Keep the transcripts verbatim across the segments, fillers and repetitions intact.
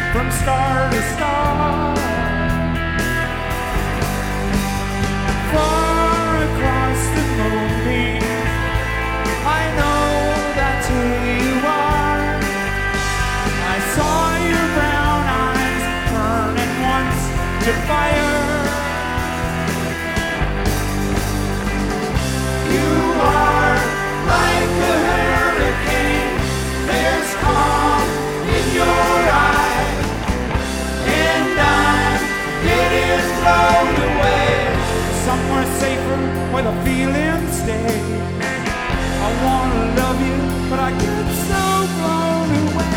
from star to star. Far across the moonbeam, I know that's who you are. I saw your brown eyes burning once to fire. You are like a hurricane, there's calm in your eyes, and I'm getting blown away somewhere safer where the feelings stay. I wanna love you, but I get so blown away.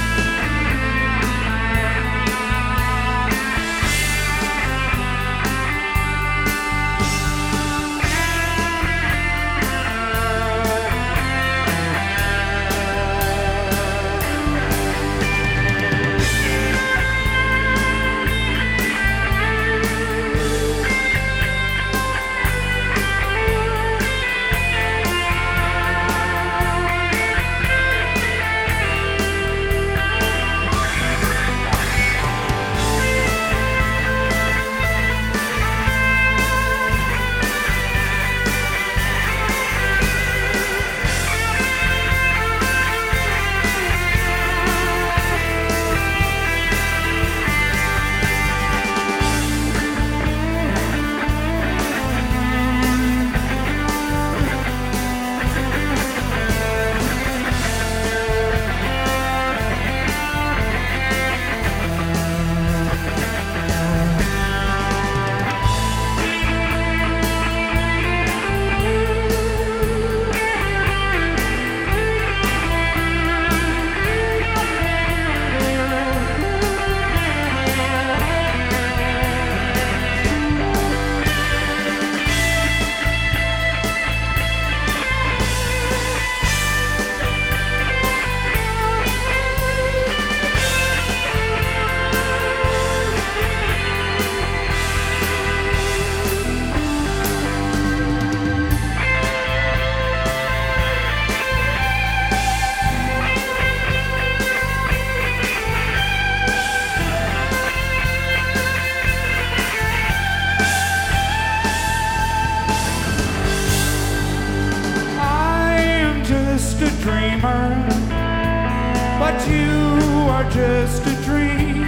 But you are just a dream.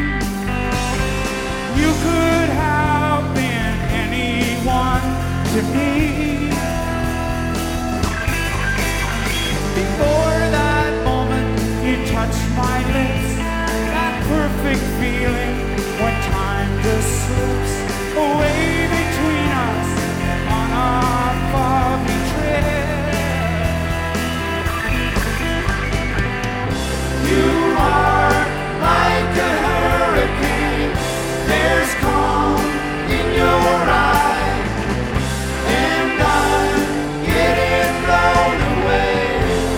You could have been anyone to me. Before that moment you touched my lips, that perfect feeling when time just slips away between us on our foggy trip. You are like a hurricane, there's calm in your eyes, and I'm getting blown away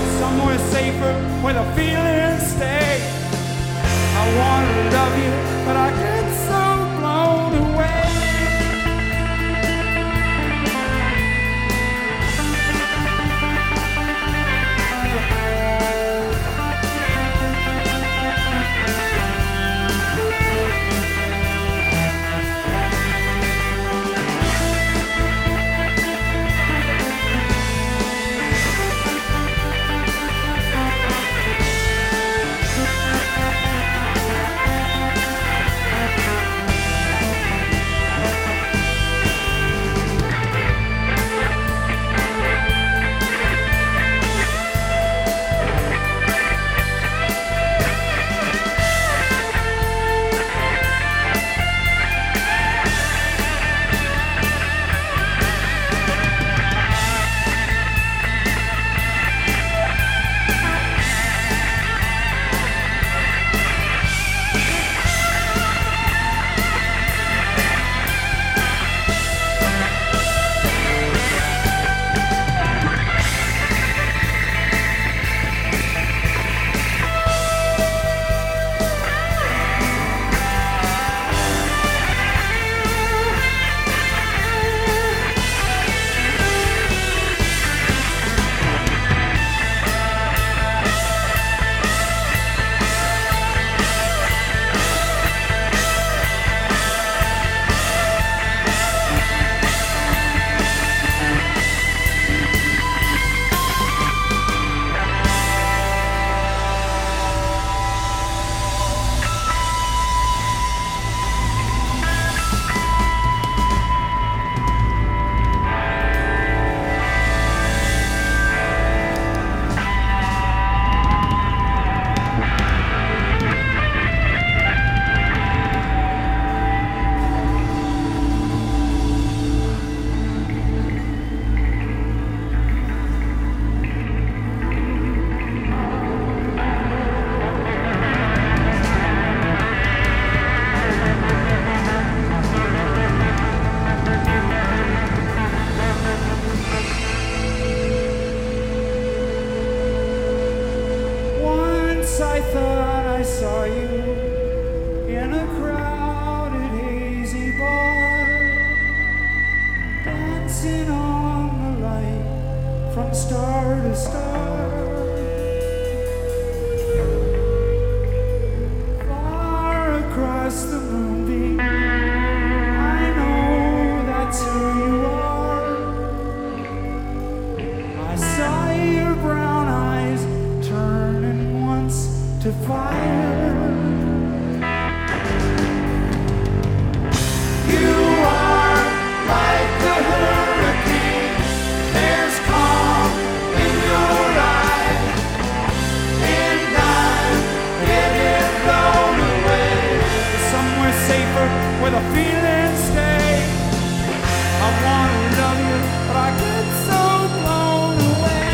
somewhere safer where the feelings stay. I wanna love you, but in a crowded, hazy bar, dancing on the light from star to star. Far across the moonbeam, I know that's who you are. I saw your brown eyes turning once to fire. Where the feelings stay. I wanna love you, but I get so blown away.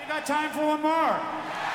got time for one more.